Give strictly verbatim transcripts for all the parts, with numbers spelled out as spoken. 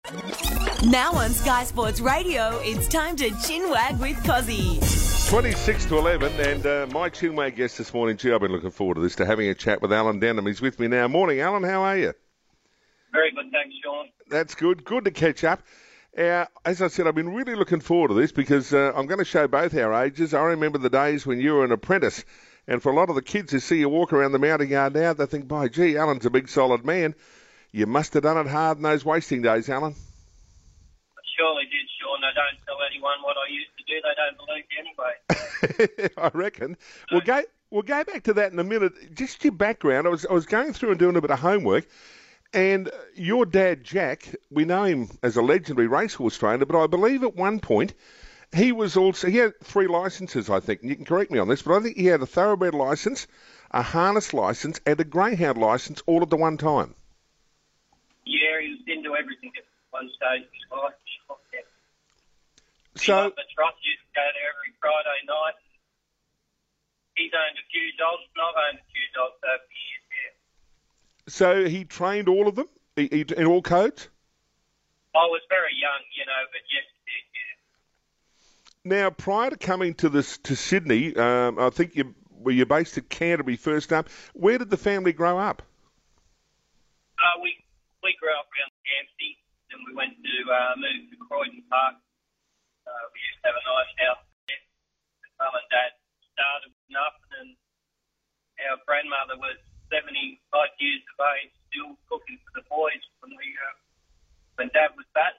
Now on Sky Sports Radio, it's time to chinwag with Cozzy. twenty-six to eleven, and uh, my chinwag guest this morning, gee, I've been looking forward to this, to having a chat with Alan Denham. He's with me now. Morning, Alan. How are you? Very good, thanks, Sean. That's good. Good to catch up. Uh, as I said, I've been really looking forward to this because uh, I'm going to show both our ages. I remember the days when you were an apprentice, and for a lot of the kids who see you walk around the mounting yard now, they think, by gee, Alan's a big solid man. You must have done it hard in those wasting days, Alan. I surely did, Sean. I don't tell anyone what I used to do. They don't believe me anyway. I reckon. We'll go, we'll go back to that in a minute. Just your background. I was, I was going through and doing a bit of homework, and your dad, Jack, we know him as a legendary racehorse trainer, but I believe at one point he was also, he had three licences, I think, and you can correct me on this, but I think he had a thoroughbred licence, a harness licence, and a greyhound licence all at the one time. Yeah, he was into everything at one stage of his life. He So, loved the trot, used to go there every Friday night. He's owned a few dogs, and I've owned a few dogs over the years, yeah. so he trained all of them he, he, in all codes? I was very young, you know, but yes, he did, yeah. Now, prior to coming to this to Sydney, um, I think you were you based at Canterbury first up. Where did the family grow up? Uh, we we grew up around Dempsey, and we went to uh, move to Croydon Park. Uh, we used to have a nice house there. Mum and Dad started up, and our grandmother was seventy-five years of age, still cooking for the boys when we uh, when Dad was back.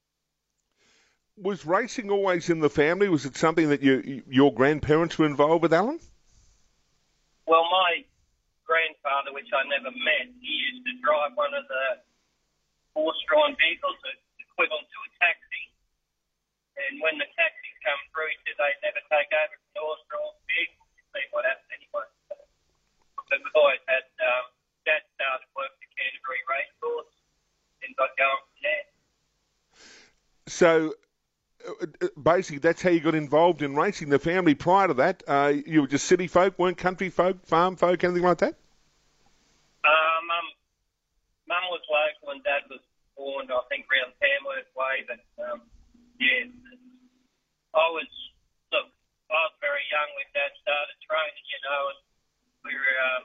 Was racing always in the family? Was it something that you, your grandparents were involved with, Alan? Well, my grandfather, which I never met, he used to drive one of the horse-drawn vehicles, equivalent to a taxi. And when the taxis come through, he said they'd never take over from the horse-drawn vehicle. See what happens anyway. But we've always had, um, Dad started work at Canterbury Racecourse and got going from there. So, uh, basically, that's how you got involved in racing. The family prior to that, uh, you were just city folk, weren't country folk, farm folk, anything like that? Uh, Mum, Mum was local and Dad was born, I think, around Tamworth way. But, um, yeah, I was, look, I was very young when Dad started training, you know, and we were, um,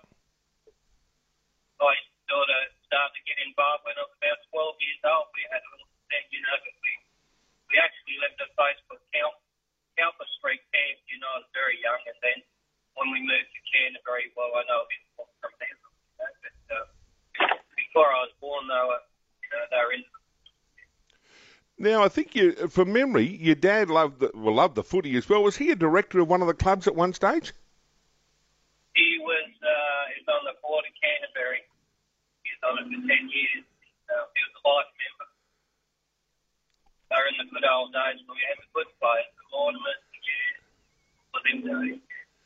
I sort of started to get involved when I was about twelve years old. We had a little thing, you know, but we, we actually lived at a place called Calper Street Camp, you know, I was very young, and then when we moved to Canterbury, well, I know a bit more from there, you know, but uh, before I was born, they were, you know, they were in. Now, I think you, from memory, your dad loved the, well, loved the footy as well. Was he a director of one of the clubs at one stage? He was, uh, he was on the board of Canterbury. He was on it for ten years. Uh, he was a life member. They were in the good old days when we had the good players, the Mortimers, the Hughes, for them days.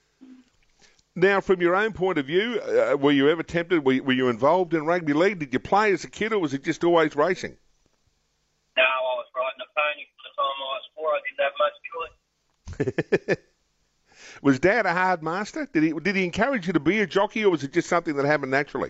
Now, from your own point of view, uh, were you ever tempted, were, were you involved in rugby league? Did you play as a kid, or was it just always racing? No, I was riding a pony from the time I was four. I didn't have much choice. Was Dad a hard master? Did he did he encourage you to be a jockey, or was it just something that happened naturally?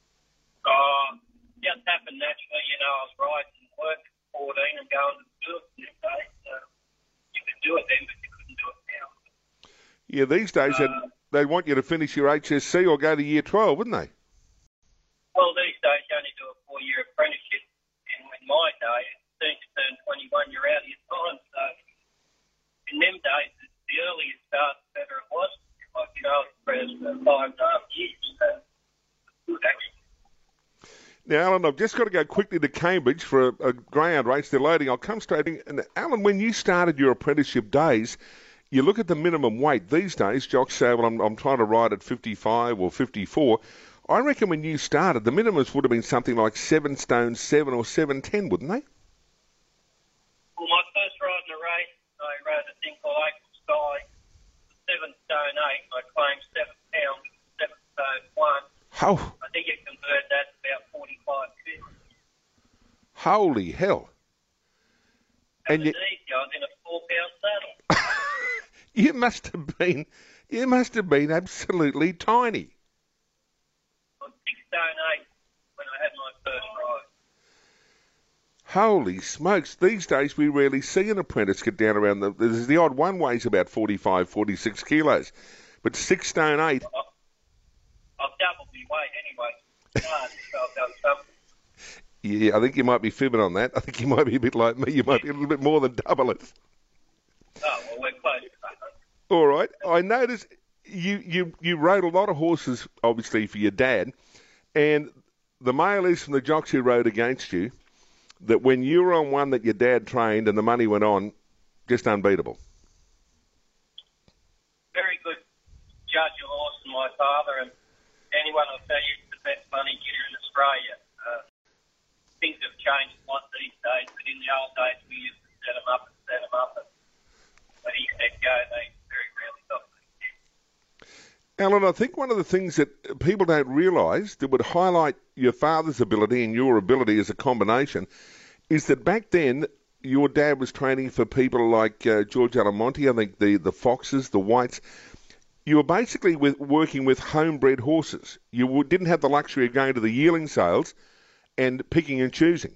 Oh, just happened naturally. You know, I was riding work at fourteen and going to school the next day. So you could do it then, but you couldn't do it now. Yeah, these days uh, they'd, they'd want you to finish your H S C or go to year twelve, wouldn't they? Well, these days you only do a four-year apprenticeship, and in my day, as soon as you turn twenty-one, you're out of your time. So in them days, the earlier you start, the better it was. Like, you know, for five and a half years. So good, actually. Now, Alan, I've just got to go quickly to Cambridge for a, a greyhound race. They're loading. I'll come straight in. And Alan, when you started your apprenticeship days, you look at the minimum weight. These days, jocks say, well, I'm, I'm trying to ride at fifty-five or fifty-four. I reckon when you started, the minimums would have been something like seven stone seven or seven ten, wouldn't they? Well, my first ride in a race, I rode a thing called April Sky, seven stone eight. I claimed seven pounds, seven stone one. How? I think you convert that to about forty-five kilos. Holy hell! That And was you, easy. I was in a four-pound saddle. you must have been, you must have been absolutely tiny. I was six stone eight when I had my first ride. Holy smokes, these days we rarely see an apprentice get down around the... There's the odd one weighs about forty-five, forty-six kilos, but six stone eight... I've doubled my weight anyway. Uh, so I've done something. Yeah, I think you might be fibbing on that. I think you might be a bit like me. You might be a little bit more than double it. Oh, well, we're close to that. All right. I noticed you, you, you rode a lot of horses, obviously, for your dad, and the mail is from the jocks who rode against you that when you were on one that your dad trained and the money went on, just unbeatable. Very good judge of horse and my father, and anyone will tell you it's the best money getter in Australia. Uh, things have changed a lot these days, but in the old days we used to set them up and set them up, and when he said go, they very rarely got them. Alan, I think one of the things that people don't realise that would highlight your father's ability and your ability as a combination is that back then your dad was training for people like uh, George Alamonte, I think the, the Foxes, the Whites. You were basically with, working with homebred horses. You w- didn't have the luxury of going to the yearling sales and picking and choosing.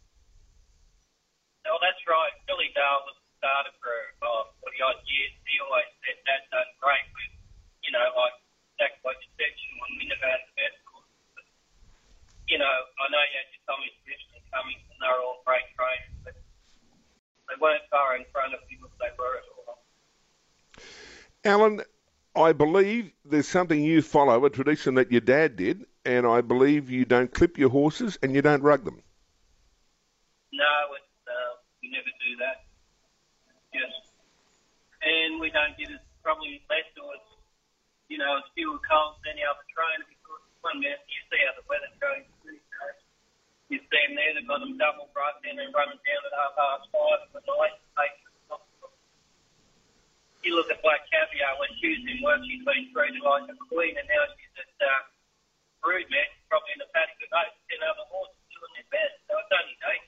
No, that's right. Billy Dale was started for uh, forty odd years. He always said Dad's done great with, you know, like exactly like you said, when we never had the best horses. But, you know, I know you had your Tommy Smiths and Cummings, and they were all great trainers, but they weren't far in front of people if they were at all. Alan, I believe there's something you follow, a tradition that your dad did, and I believe you don't clip your horses and you don't rug them. No, it's, uh, we never do that. Yes. And we don't get as probably less or as, you know, as few colds as any other trainer because one minute you see how the weather's going through. You see them there, they've got them double right then and running down at half past five in the night. You look at Black Caviar when she was in work, she's been treated like a queen, and now she's at uh, Brood, man. She's probably in the paddock with eight, ten other horses doing their best. So it's only days.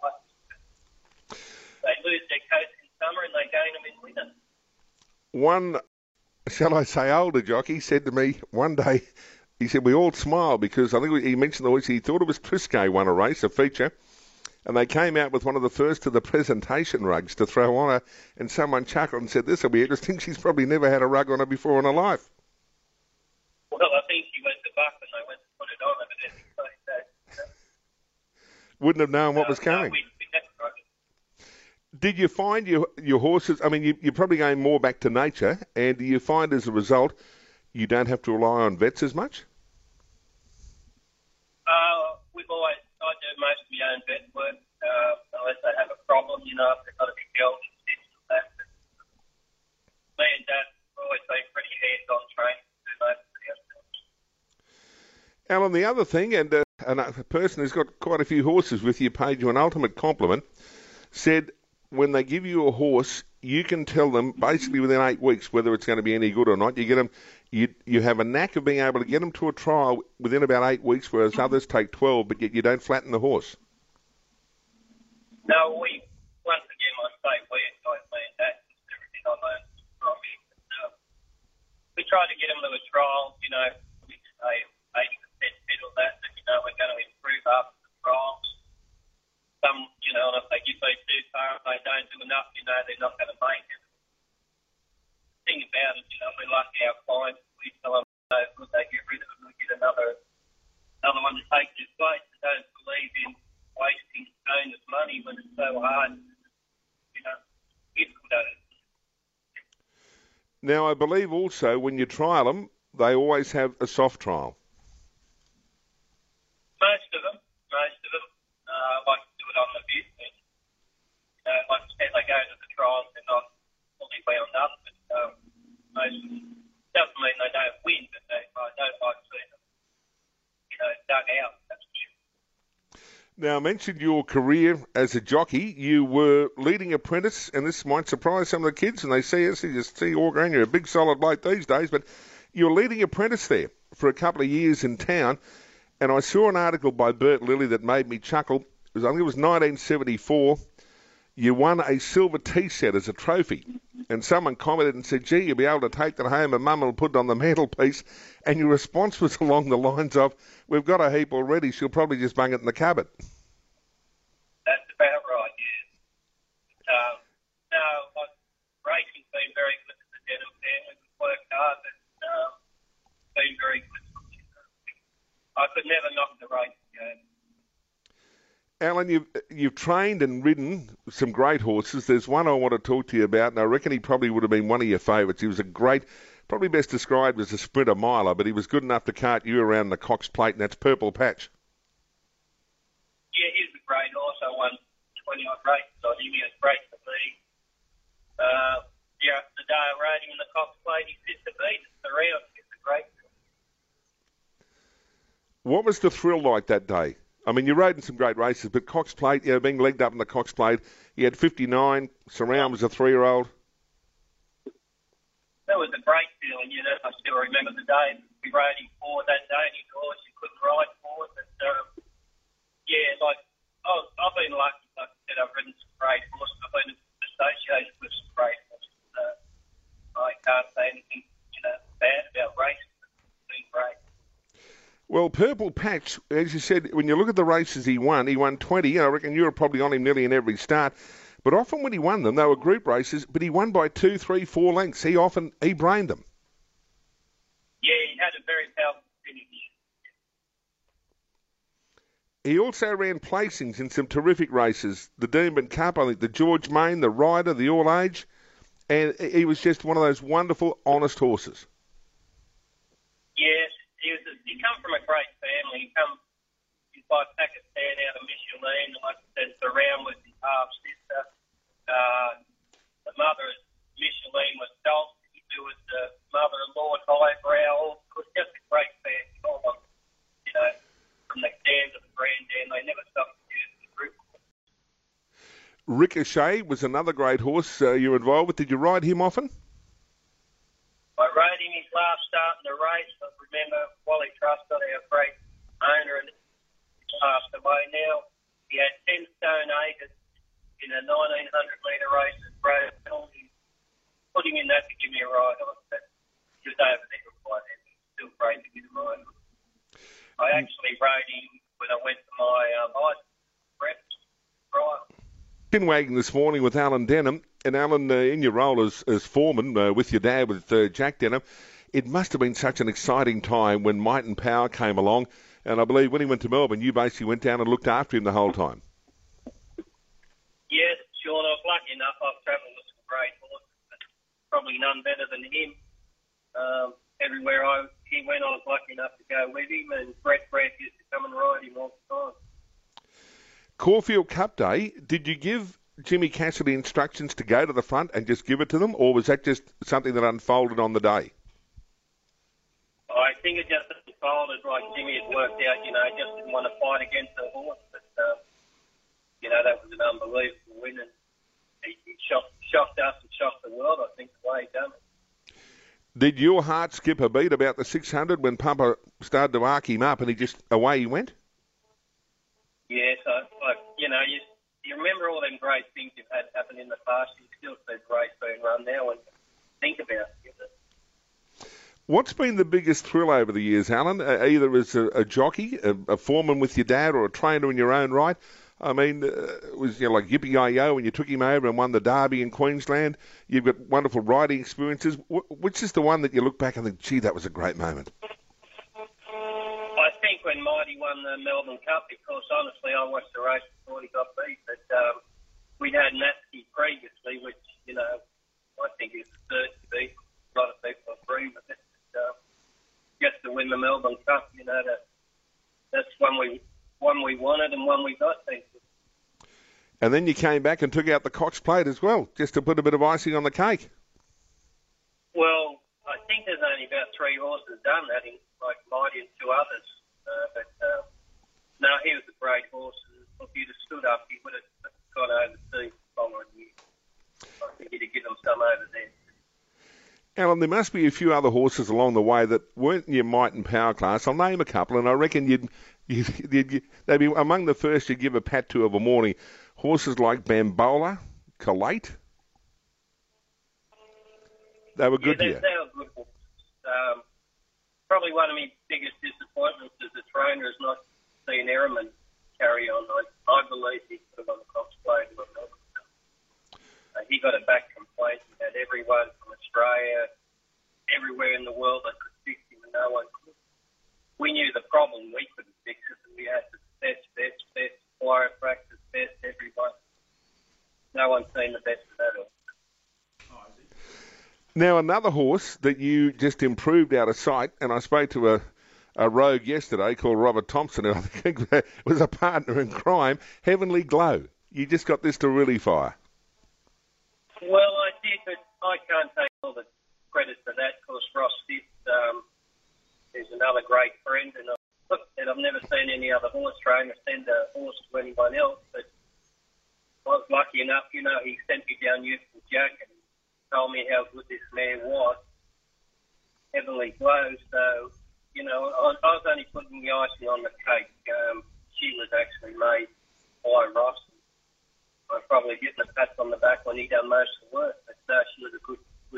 They lose their coats in summer and they gain them in winter. One, shall I say, older jockey said to me one day, he said, we all smiled because I think he mentioned the horse, he thought it was Triscay won a race, a feature, and they came out with one of the first of the presentation rugs to throw on her, and someone chuckled and said, this will be interesting. She's probably never had a rug on her before in her life. Well, I think she went to Buck and they went to put it on her, but anyway, so, wouldn't have known what uh, was coming. No, we, we never broke it. Did you find your your horses, I mean, you, you're probably going more back to nature, and do you find as a result you don't have to rely on vets as much? Uh, we've always, I do most of my own vet work, uh, unless they have a problem, you know, if they've got a big geld and stitch and that. But me and Dad have always been pretty hands-on training to do most of the ourselves. Alan, the other thing, and uh, and a person who's got quite a few horses with you, paid you an ultimate compliment, said when they give you a horse, you can tell them basically within eight weeks whether it's going to be any good or not. You get them, you you have a knack of being able to get them to a trial within about eight weeks, whereas others take twelve, but yet you don't flatten the horse. No, we, once again, I say we, I mean, that's everything I learned from him. Uh, we try to get them to a trial, you know, we say eighty percent fit or that, that, you know, we're going to improve after the trials. Some, you know, and if they get those too far, if they don't do enough, you know, they're not going to make it. The thing about it, you know, we like our clients, we tell them, you know, if they get rid of them, we get another, another one to take their place. They don't believe in wasting owners' money when it's so hard, you know, it's good at it. Now, I believe also when you trial them, they always have a soft trial. Most of them, most of them, uh, like to do it on the business. You know, like I said, they go to the trials, they're not fully wound up, but um, most of them, doesn't mean they don't win, but they, I don't like seeing them, you know, dug out, that's for sure. Now, I mentioned your career as a jockey. You were leading apprentice, and this might surprise some of the kids, and they see us, you just see Organ, you're a big solid bloke these days, but you were leading apprentice there for a couple of years in town, and I saw an article by Bert Lilly that made me chuckle. It was, I think it was nineteen seventy-four. You won a silver tea set as a trophy, and someone commented and said, gee, you'll be able to take that home and Mum will put it on the mantelpiece, and your response was along the lines of, we've got a heap already, she'll probably just bung it in the cupboard. That's Alan, you've, you've trained and ridden some great horses. There's one I want to talk to you about, and I reckon he probably would have been one of your favourites. He was a great, probably best described as a sprinter miler, but he was good enough to cart you around the Cox Plate, and that's Purple Patch. Yeah, he's a great horse. I won twenty-odd races on him. He was great for me. Uh, yeah, the day I rode him in the Cox Plate, he fit the beat. The round, he's a great. What was the thrill like that day? I mean, you rode in some great races, but Cox Plate, you know, being legged up in the Cox Plate, he had fifty-nine, Surround was a three-year-old. That was a great feeling, you know. I still remember the day we rode him forward that day, and his horse, he couldn't ride forward. But, um, yeah, like, oh, I've been lucky, like I said, I've ridden some great horses. I've been associated with some great horses. Uh, I can't say anything, you know, bad about racing. It's been great. Well, Purple Patch, as you said, when you look at the races he won, he won twenty. I reckon you were probably on him nearly in every start. But often when he won them, they were group races, but he won by two, three, four lengths. He often, he brained them. Yeah, he had a very powerful finish. He also ran placings in some terrific races. The Doomben Cup, I think, the George Main, the Ryder, the All Age. And he was just one of those wonderful, honest horses. Yes, he was. A, he come from a great family. He come. He's by Pakistan out of Michelin. Like I said, Surround was his half sister. Uh, the mother of Michelin was Dolph. Who was the mother of Lord Highbrow. It was just a great family. All of them, you know, from the dam to the granddam, they never stopped using the group. Ricochet was another great horse uh, you were involved with. Did you ride him often? I rode him his last start in the race. I remember Wally Truscott, our great owner, and he's passed away now. He had ten stone acres in a nineteen hundred metre race at Bradfield. He put him in that to give me a ride on. But he was over there quite happy. Still great to get a ride on. I actually rode him when I went to my uh, license prep trial. Been wagging this morning with Alan Denham. And Alan, uh, in your role as, as foreman uh, with your dad, with uh, Jack Denham, it must have been such an exciting time when Might and Power came along. And I believe when he went to Melbourne, you basically went down and looked after him the whole time. Yes, Sean, I was lucky enough. I've travelled with some great horses, but probably none better than him. Um, everywhere I he went, I was lucky enough to go with him, and Brett Brett used to come and ride him all the time. Caulfield Cup Day, did you give Jimmy Cassidy instructions to go to the front and just give it to them, or was that just something that unfolded on the day? I think it just unfolded like Jimmy had worked out, you know, just didn't want to fight against the horse, but, um, you know, that was an unbelievable win, and he, he shocked, shocked us and shocked the world, I think, the way he done it. Did your heart skip a beat about the six hundred when Pumper started to arc him up and he just, away he went? Yes, I, I, you know, you, you remember all them great things you've had happen in the past. You still see the race being run now and think about it. What's been the biggest thrill over the years, Alan? Uh, either as a, a jockey, a, a foreman with your dad, or a trainer in your own right? I mean, uh, it was you know, like Yippee-Yi-Yo when you took him over and won the Derby in Queensland. You've got wonderful riding experiences. W- which is the one that you look back and think, gee, that was a great moment? I think when Mighty won the Melbourne Cup, because honestly I watched the race before he got beat, but um, we'd had Natsuki previously, which, you know, I think is the third to beat. A lot of people agree with it. But, uh, just to win the Melbourne Cup, you know, that that's one we one we wanted and one we got, thank you. And then you came back and took out the Cox Plate as well, just to put a bit of icing on the cake. Well, I think there's only about three horses done that, in, like Mighty and two others. Uh, but, uh, no, he was a great horse. And if he'd have stood up, he would have got overseas the following year. I think he'd have given them some over there. Alan, there must be a few other horses along the way that weren't in your Might and Power class. I'll name a couple, and I reckon you'd, you'd, you'd they'd be among the first you'd give a pat to of a morning. Horses like Bambola, Collate. They were good yeah, to you. They were good horses. Um, probably one of my biggest disappointments as a trainer is not seeing Ehrman carry on. I, I believe he could have won the Cox Plate. Uh, he got it back from place. He had everyone from Australia, everywhere in the world that could fix him, and no one could. We knew the problem. We couldn't fix it, and we had the best, best, best chiropractors no one's seen the best of that. Now, another horse that you just improved out of sight, and I spoke to a, a rogue yesterday called Robert Thompson, who I think was a partner in crime, Heavenly Glow. You just got this to really fire. Well, I did, but I can't take all the credit for that, because Ross Fitz um, is another great friend, and I've, and I've never seen any other horse trainer send a horse to anyone else, but I was lucky enough, you know, he sent me down Houston Jack and told me how good this man was, Heavenly Glow. So, you know, I, I was only putting the icing on the cake. Um, she was actually made by Ross. I was probably getting a pat on the back when he done most of the work, but uh, she was a good, good.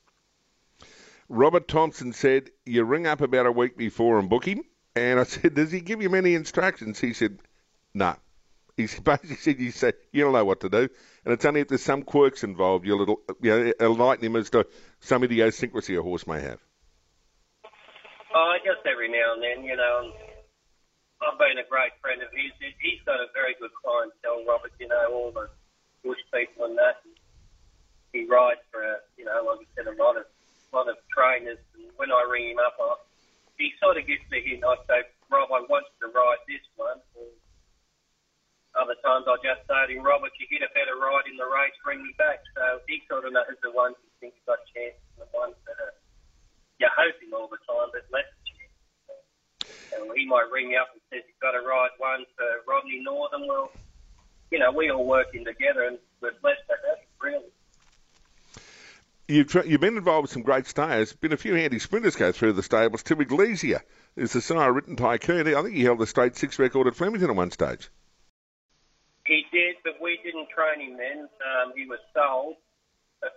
Robert Thompson said, you ring up about a week before and book him. And I said, does he give you many instructions? He said, no. He basically said, you say, you don't know what to do. And it's only if there's some quirks involved, you'll little, you know, enlighten him as to some idiosyncrasy a horse may have. Oh, just every now and then, you know. I've been a great friend of his. He's got a very good clientele, Robert, you know, all the bush people and that. He rides for, a, you know, like I said, a lot of lot of trainers. And when I ring him up, I, he sort of gives me a hint. I say, Rob, I want you to ride this one. Or other times I just say to him, Robert, you get a better ride in the race, bring me back. So he sort of knows the ones he thinks got chances and the ones that are, you're hoping all the time, but less chance. And he might ring me up and says, you've got to ride one for Rodney Northern. Well, you know, we all working together and we're blessed to have it, really. You've, tra- you've been involved with some great stayers. Been a few handy sprinters go through the stables. Tim Iglesias is the sire written tycoon. I think he held the straight six record at Flemington at one stage. He did, but we didn't train him then. Um, he was sold. But,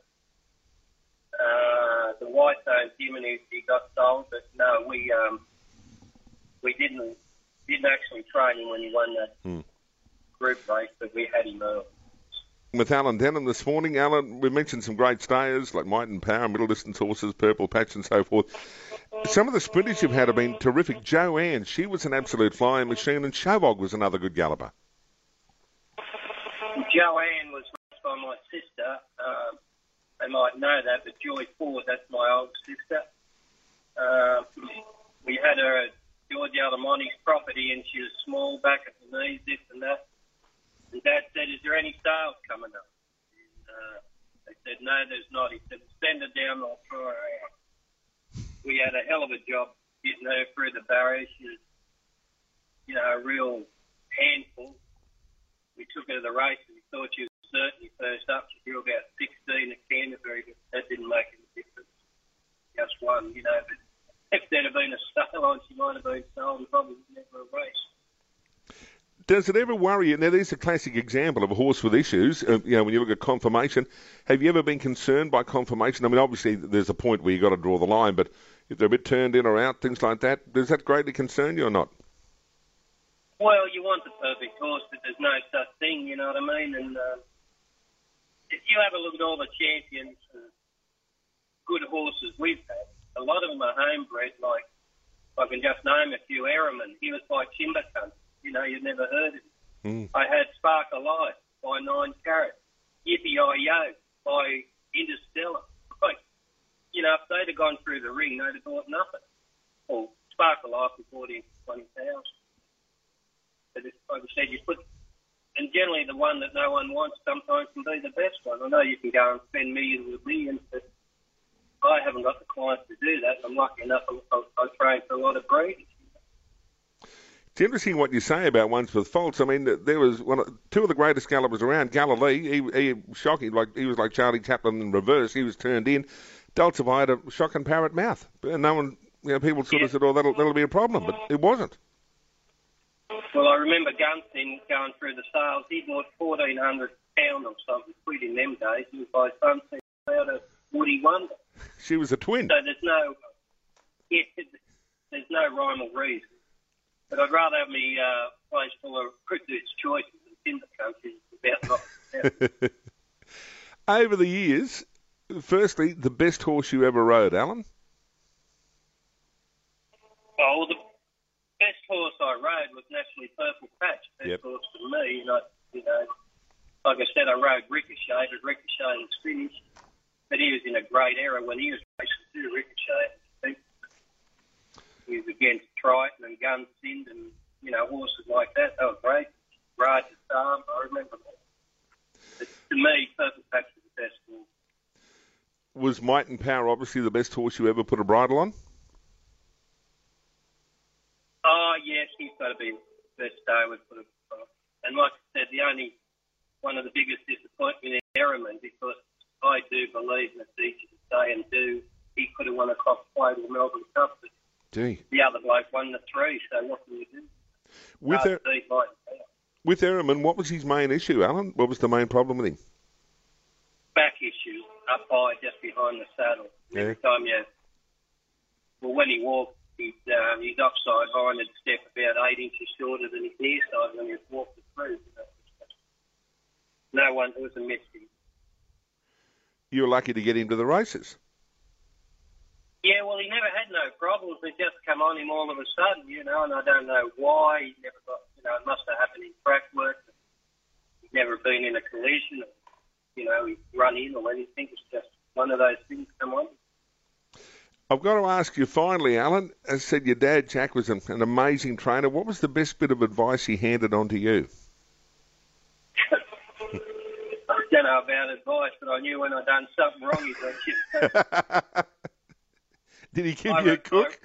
uh, the White owned him and he, he got sold, but no, we um, we didn't didn't actually train him when he won that hmm. group race, but we had him early. With Alan Denham this morning, Alan, we mentioned some great stayers like Might and Power, middle distance horses, Purple Patch and so forth. Some of the sprinters you've had have been terrific. Joanne, she was an absolute flying machine, and Shobog was another good galloper. Joanne was raised by my sister. Um, they might know that, but Joy Ford, that's my old sister. Um, we had her at George Aldermonte's property, and she was small, back at the knees, this and that. And Dad said, is there any sales coming up? And, uh, they said, no, there's not. He said, send her down, I'll try her out. We had a hell of a job getting her through the barrier. She was, you know, a real handful. We took her to the race and we thought she was certainly first up. She drew about sixteen at Canterbury, but that didn't make any difference. Just one, you know. But if there'd have been a sale on, she might have been sold and probably never a race. Does it ever worry you? Now, there's a classic example of a horse with issues. Uh, you know, when you look at conformation, have you ever been concerned by conformation? I mean, obviously, there's a point where you've got to draw the line, but if they're a bit turned in or out, things like that, does that greatly concern you or not? Well, you want the perfect horse, but there's no such thing, you know what I mean? And uh, if you have a look at all the champions, uh, good horses we've had, a lot of them are homebred, like, I can just name a few. Erriman, he was by Timbercunt. You know, you've never heard of him. Mm. I had Spark of Life by Nine Carat, Yippee-I-Yo by Interstellar. Like, you know, if they'd have gone through the ring, they'd have bought nothing. Well, Spark of Life we bought in twenty thousand. But it's, like I said, you put, and generally the one that no one wants sometimes can be the best one. I know you can go and spend millions and millions, but I haven't got the clients to do that. I'm lucky enough I, I, I train for a lot of breeders. It's interesting what you say about ones with faults. I mean, there was one, two of the greatest gallopers around. Galilee, he, he shocking, like he was like Charlie Chaplin in reverse. He was turned in. Dulcify had a shocking parrot mouth, and no one, you know, people sort yeah. of said, "Oh, that'll that'll be a problem," but it wasn't. Well, I remember Gunson going through the sales. He bought fourteen hundred pound or something quid in them days. He was by Sunset out of Woody Wonder. She was a twin. So there's no, yeah, there's no rhyme or reason. But I'd rather have me uh, place full of Cricketer's Choices than Timber Country. About not. Over the years, firstly, the best horse you ever rode, Alan? Oh, well, the best horse I rode was naturally Purple Patch. Best yep. horse for me. And I, you know, like I said, I rode Ricochet, but Ricochet was finished. But he was in a great era when he was racing too, Ricochet. He was against Triton and Gunsynd and, you know, horses like that. That was great. Raja Sam, I remember that. But to me, Purple Patch was the best horse. Was Might and Power obviously the best horse you ever put a bridle on? Oh, yes, he's got to be the best I would put it on. And like I said, the only one of the biggest disappointment in Merriman, because I do believe in the future to say and do, he could have won a Cox Plate or Melbourne Cup, but Gee. the other bloke won the three, so what can you do? With, Hard er- to beat Might and Power. with Ehrman, what was his main issue, Alan? What was the main problem with him? Back issue, up high, just behind the saddle. Yeah. Every time you, well, when he walked, his, um, his upside hind would step about eight inches shorter than his near side when he walked it through. No one, it was a mystery. You were lucky to get into the races. Yeah, well, he never had no problems. They just come on him all of a sudden, you know, and I don't know why. He never got, you know, it must have happened in track work. He's never been in a collision. You know, he's run in or anything. It's just one of those things come on. I've got to ask you finally, Alan, as I said, your dad, Jack, was an, an amazing trainer. What was the best bit of advice he handed on to you? I don't know about advice, but I knew when I'd done something wrong, he'd go, Did he give I you a wrote- cook?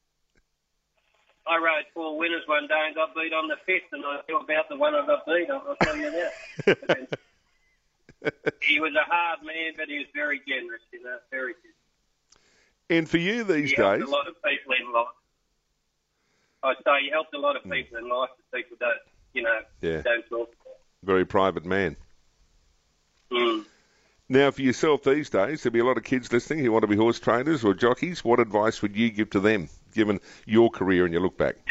I rode four winners one day and got beat on the fifth, and I knew about the one I got beat on, I'll tell you that. He was a hard man, but he was very generous, you know, very generous. And for you these He days, helped a lot of people in life. I say he helped a lot of people in life that people don't, you know, Yeah. don't talk about. very private man. Mm. Now, for yourself these days, there'll be a lot of kids listening who want to be horse trainers or jockeys. What advice would you give to them, given your career and you look back?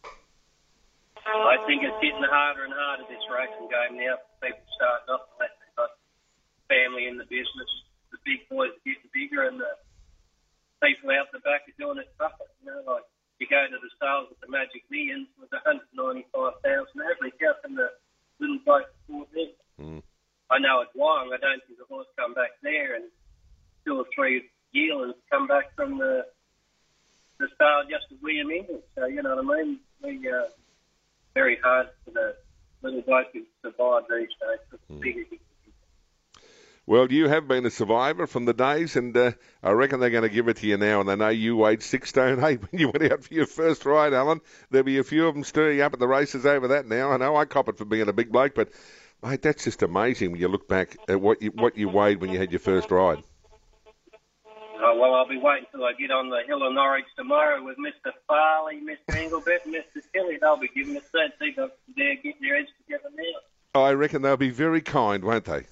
I think it's getting harder and harder, this racing game now. People starting off unless they've got family in the business. The big boys are getting bigger and the people out the back are doing it tougher. You know, like you go to the sales at the Magic Millions with one hundred ninety-five thousand average, how can the little bloke afford them? Mm. I know it's long. I don't see the horse come back there and two or three yearlings come back from the the style just as William England. So, you know what I mean? We, uh, very hard for the little bloke to survive these days. It's Mm. bigger. Well, you have been a survivor from the days, and uh, I reckon they're going to give it to you now. And they know you weighed six stone eight when you went out for your first ride, Alan. There'll be a few of them stirring up at the races over that now. I know I cop it for being a big bloke, but mate, that's just amazing when you look back at what you what you weighed when you had your first ride. Oh, well, I'll be waiting till I get on the hill of Norwich tomorrow with Mister Farley, Mister Engelbert, and Mister Kelly. They'll be giving us that. They're getting their heads together now. I reckon they'll be very kind, won't they?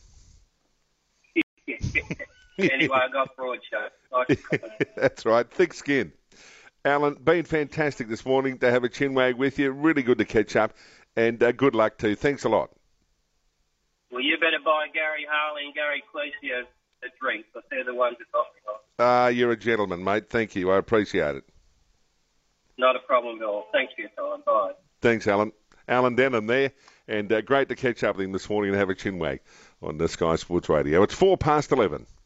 Anyway, I got broad show. That's right, thick skin. Alan, been fantastic this morning to have a chinwag with you. Really good to catch up, and uh, good luck too. Thanks a lot. Well, you better buy Gary Harley and Gary Cleese a, a drink, because they're the ones that got me on. Ah, uh, you're a gentleman, mate. Thank you. I appreciate it. Not a problem at all. Thanks for your time. Bye. Thanks, Alan. Alan Denham there, and uh, great to catch up with him this morning and have a chinwag on the Sky Sports Radio. It's four past eleven.